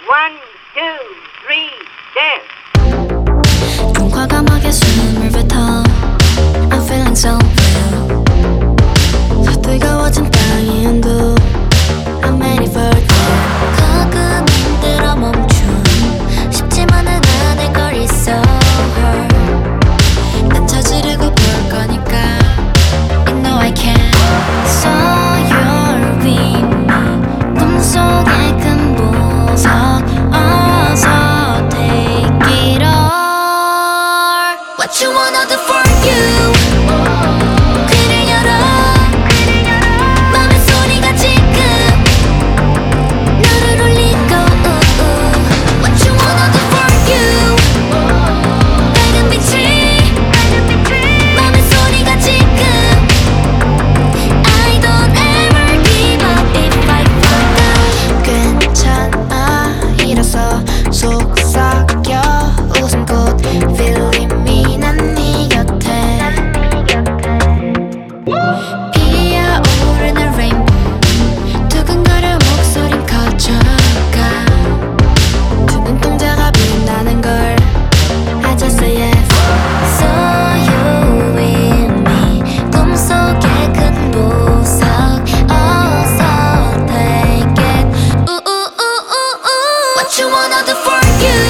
One, two, three, dance. 좀 과감하게 숨을 뱉어 I'm feeling so real 뜨거워진 땅이 온도 I'm ready for it 가끔 힘들어 멈춤 쉽지만은 않을 걸 있어 난 찾으려고 볼 거니까 You know I can So you're with me 꿈속의 큰 보석 어서 take it all What you wanna do for you 귀를 열어 맘의 소리가 지금 너를 울리고 What you wanna do for you 밝은 빛이 맘의 소리가 지금 I don't ever give up if I fall down 괜찮아 일어서 속삭여 웃음꽃 feeling me 난 네 곁에 피어오르는 rainbow 두근거려 목소린 커져가 두 눈동자가 빛나는 걸 I just say yes So you with me 꿈속의 큰 보석 어서 take it What you wanna do for you